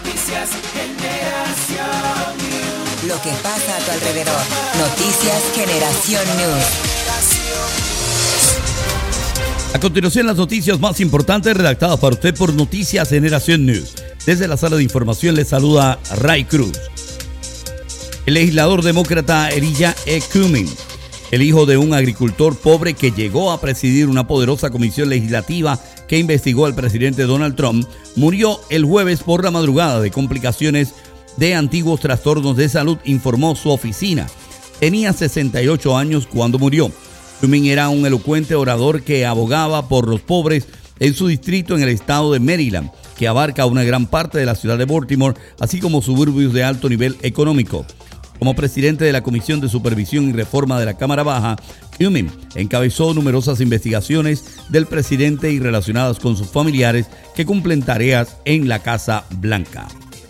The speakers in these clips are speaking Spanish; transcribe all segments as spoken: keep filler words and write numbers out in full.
Noticias Generación News. Lo que pasa a tu alrededor. Noticias Generación News. A continuación, las noticias más importantes redactadas para usted por Noticias Generación News. Desde la sala de información les saluda Ray Cruz. El legislador demócrata Elijah E. Cummings, el hijo de un agricultor pobre que llegó a presidir una poderosa comisión legislativa que investigó al presidente Donald Trump, murió el jueves por la madrugada de complicaciones de antiguos trastornos de salud, informó su oficina. Tenía sesenta y ocho años cuando murió. Cummings era un elocuente orador que abogaba por los pobres en su distrito en el estado de Maryland, que abarca una gran parte de la ciudad de Baltimore, así como suburbios de alto nivel económico. Como presidente de la Comisión de Supervisión y Reforma de la Cámara Baja, Cummings encabezó numerosas investigaciones del presidente y relacionadas con sus familiares que cumplen tareas en la Casa Blanca.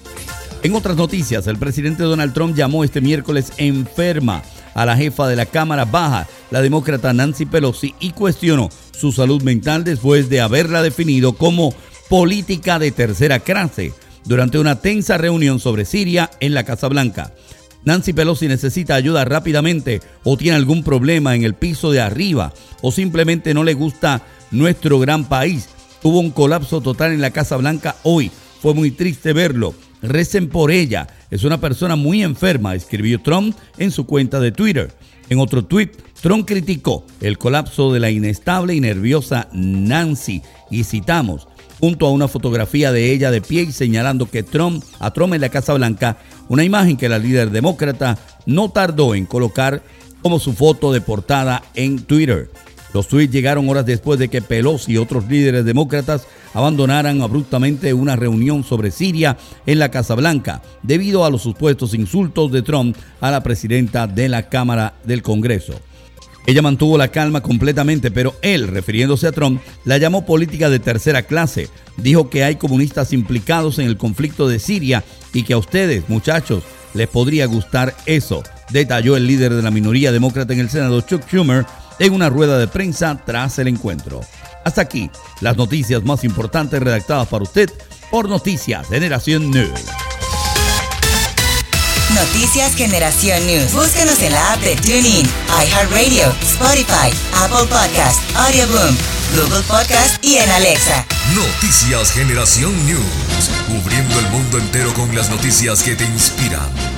En otras noticias, el presidente Donald Trump llamó este miércoles enferma a la jefa de la Cámara Baja, la demócrata Nancy Pelosi, y cuestionó su salud mental después de haberla definido como política de tercera clase durante una tensa reunión sobre Siria en la Casa Blanca. Nancy Pelosi necesita ayuda rápidamente o tiene algún problema en el piso de arriba o simplemente no le gusta nuestro gran país. Hubo un colapso total en la Casa Blanca hoy. Fue muy triste verlo. Recen por ella. Es una persona muy enferma, escribió Trump en su cuenta de Twitter. En otro tuit, Trump criticó el colapso de la inestable y nerviosa Nancy y citamos, junto a una fotografía de ella de pie y señalando que Trump, a Trump en la Casa Blanca, una imagen que la líder demócrata no tardó en colocar como su foto de portada en Twitter. Los tweets llegaron horas después de que Pelosi y otros líderes demócratas abandonaran abruptamente una reunión sobre Siria en la Casa Blanca debido a los supuestos insultos de Trump a la presidenta de la Cámara del Congreso. Ella mantuvo la calma completamente, pero él, refiriéndose a Trump, la llamó política de tercera clase. Dijo que hay comunistas implicados en el conflicto de Siria y que a ustedes, muchachos, les podría gustar eso, detalló el líder de la minoría demócrata en el Senado, Chuck Schumer, en una rueda de prensa tras el encuentro. Hasta aquí, las noticias más importantes redactadas para usted por Noticias Generación News. Noticias Generación News. Búscanos en la app de TuneIn, iHeartRadio, Spotify, Apple Podcast, Audioboom, Google Podcast y en Alexa. Noticias Generación News. Cubriendo el mundo entero con las noticias que te inspiran.